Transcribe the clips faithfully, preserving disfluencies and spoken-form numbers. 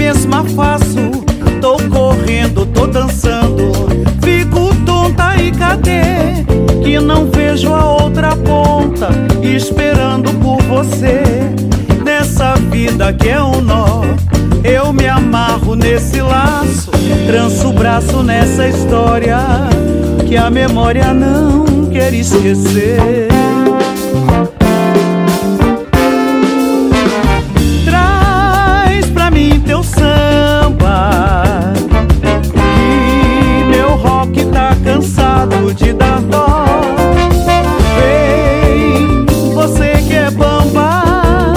mesma faço. Tô correndo, tô dançando, fico tonta e cadê? Que não vejo a outra ponta, esperando por você. Nessa vida que é um nó, eu me amarro nesse laço, tranço o braço nessa história que a memória não quer esquecer. Traz pra mim teu samba, que meu rock tá cansado de dar dó. Vem, você que é bamba,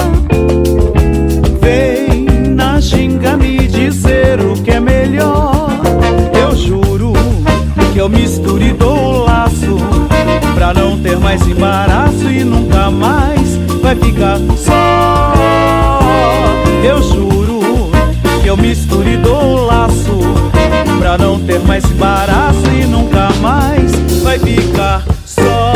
vem na ginga me dizer o que é melhor. Eu juro que eu misturo e dou o laço, pra não ter mais embaraço e nunca mais vai ficar só. Eu juro que eu misturo e dou o laço, pra não ter mais embaraço e nunca mais vai ficar só.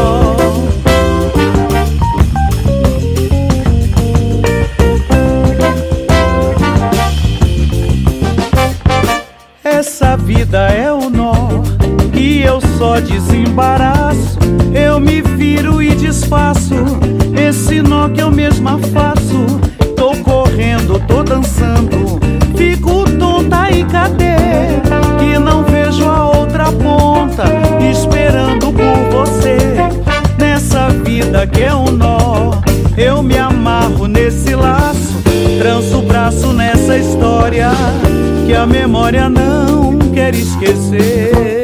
Essa vida é o nó e eu só desembaraço. Eu me viro e desfaço esse nó que eu mesma faço. Tô correndo, tô dançando, fico tonta e cadê? Que não vejo a outra ponta, esperando por você. Nessa vida que é um nó, eu me amarro nesse laço, tranço o braço nessa história que a memória não quer esquecer.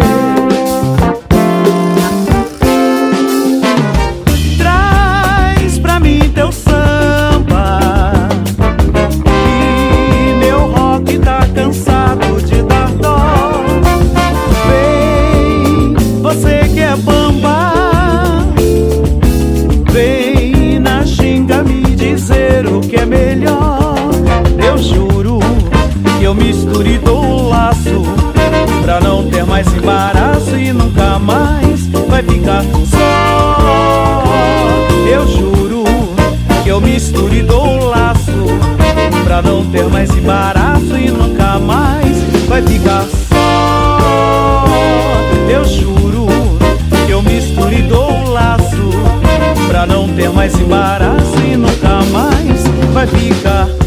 Traz pra mim teu samba, que meu rock tá cansado de dar dó. Vem, você que é bamba, vem na ginga me dizer o que é melhor. Eu juro que eu misturo e dou o laço, pra não ter mais embaraço e nunca mais vai ficar só. Eu juro que eu misturo e dou o laço, pra não ter mais embaraço e nunca mais vai ficar só. Eu juro que eu misturo e dou o laço, pra não ter mais embaraço e nunca mais vai ficar